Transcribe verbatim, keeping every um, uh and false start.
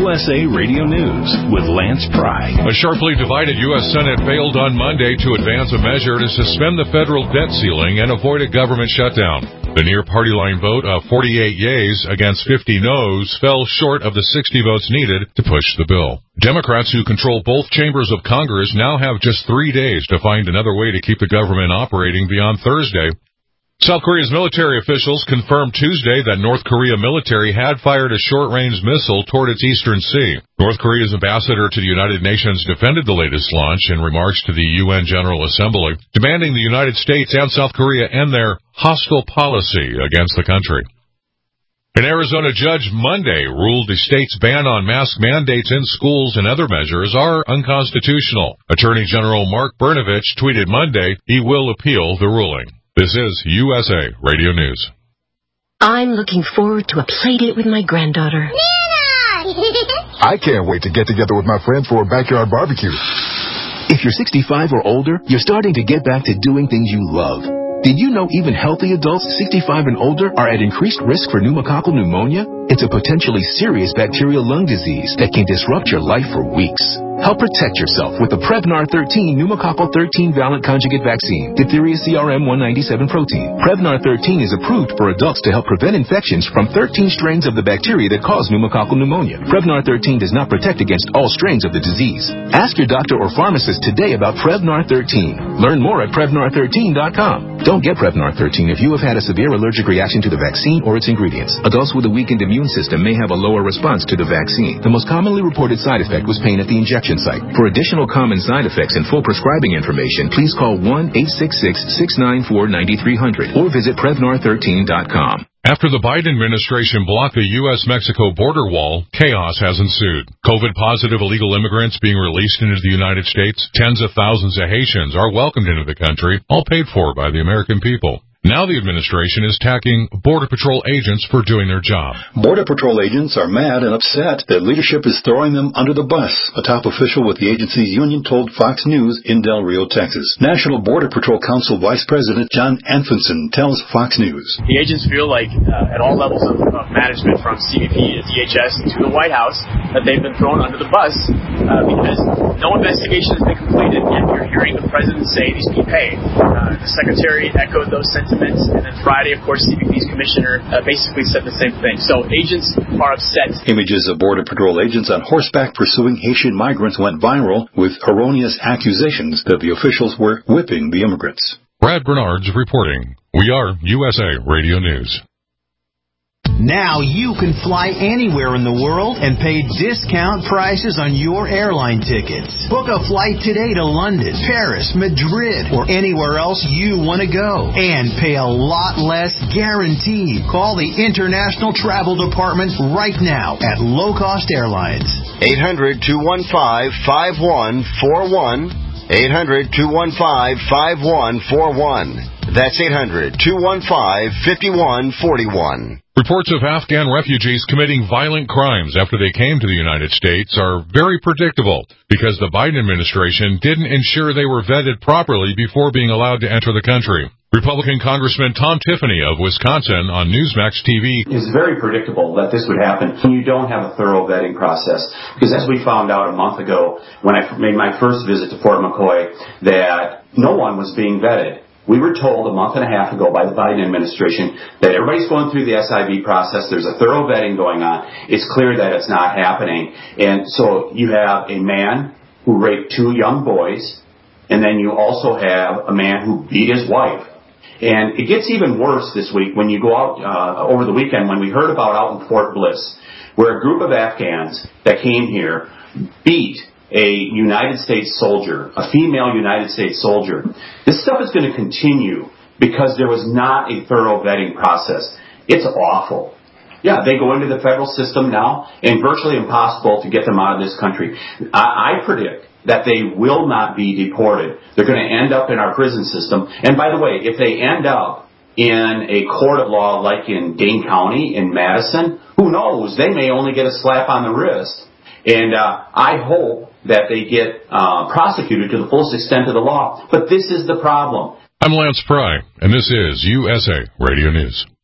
U S A Radio News with Lance Pry. A sharply divided U S Senate failed on Monday to advance a measure to suspend the federal debt ceiling and avoid a government shutdown. The near-party line vote of forty-eight yeas against fifty noes fell short of the sixty votes needed to push the bill. Democrats who control both chambers of Congress now have just three days to find another way to keep the government operating beyond Thursday. South Korea's military officials confirmed Tuesday that North Korea military had fired a short-range missile toward its eastern sea. North Korea's ambassador to the United Nations defended the latest launch in remarks to the U N General Assembly, demanding the United States and South Korea end their hostile policy against the country. An Arizona judge Monday ruled the state's ban on mask mandates in schools and other measures are unconstitutional. Attorney General Mark Brnovich tweeted Monday he will appeal the ruling. This is U S A Radio News. I'm looking forward to a play date with my granddaughter. Nana! I can't wait to get together with my friends for a backyard barbecue. If you're sixty-five or older, you're starting to get back to doing things you love. Did you know even healthy adults sixty-five and older are at increased risk for pneumococcal pneumonia? It's a potentially serious bacterial lung disease that can disrupt your life for weeks. Help protect yourself with the Prevnar thirteen pneumococcal thirteen valent conjugate vaccine, diphtheria C R M one ninety-seven protein. Prevnar thirteen is approved for adults to help prevent infections from thirteen strains of the bacteria that cause pneumococcal pneumonia. Prevnar thirteen does not protect against all strains of the disease. Ask your doctor or pharmacist today about Prevnar thirteen. Learn more at Prevnar thirteen dot com. Don't get Prevnar thirteen if you have had a severe allergic reaction to the vaccine or its ingredients. Adults with a weakened immune system may have a lower response to the vaccine. The most commonly reported side effect was pain at the injection site. For additional common side effects and full prescribing information, please call one eight six six, six nine four, nine three zero zero or visit Prevnar thirteen dot com. After the Biden administration blocked the U S Mexico border wall, chaos has ensued. COVID-positive illegal immigrants being released into the United States, tens of thousands of Haitians are welcomed into the country, all paid for by the American people. Now the administration is tacking Border Patrol agents for doing their job. Border Patrol agents are mad and upset that leadership is throwing them under the bus, a top official with the agency's union told Fox News in Del Rio, Texas. National Border Patrol Council Vice President John Anfinson tells Fox News. The agents feel like uh, at all levels of, of management, from C B P to D H S to the White House, that they've been thrown under the bus uh, because no investigation has been completed, yet you're hearing the president say these be paid. Uh, the secretary echoed those sentiments. And then Friday, of course, C B P's commissioner uh, basically said the same thing. So agents are upset. Images of Border Patrol agents on horseback pursuing Haitian migrants went viral with erroneous accusations that the officials were whipping the immigrants. Brad Bernard's reporting. We are U S A Radio News. Now you can fly anywhere in the world and pay discount prices on your airline tickets. Book a flight today to London, Paris, Madrid, or anywhere else you want to go. And pay a lot less guaranteed. Call the International Travel Department right now at Low Cost Airlines. eight hundred, two one five, five one four one. eight hundred, two one five, five one four one. That's eight hundred, two one five, five one four one. Reports of Afghan refugees committing violent crimes after they came to the United States are very predictable because the Biden administration didn't ensure they were vetted properly before being allowed to enter the country. Republican Congressman Tom Tiffany of Wisconsin on Newsmax T V. It's very predictable that this would happen when you don't have a thorough vetting process. Because as we found out a month ago when I made my first visit to Fort McCoy, that no one was being vetted. We were told a month and a half ago by the Biden administration that everybody's going through the S I V process. There's a thorough vetting going on. It's clear that it's not happening. And so you have a man who raped two young boys, and then you also have a man who beat his wife. And it gets even worse this week when you go out uh, over the weekend when we heard about out in Fort Bliss, where a group of Afghans that came here beat a United States soldier, a female United States soldier. This stuff is going to continue because there was not a thorough vetting process. It's awful. Yeah, they go into the federal system now, and virtually impossible to get them out of this country. I, I predict that they will not be deported. They're going to end up in our prison system. And by the way, if they end up in a court of law like in Dane County, in Madison, who knows? They may only get a slap on the wrist. And uh, I hope that they get uh, prosecuted to the fullest extent of the law. But this is the problem. I'm Lance Pry, and this is U S A Radio News.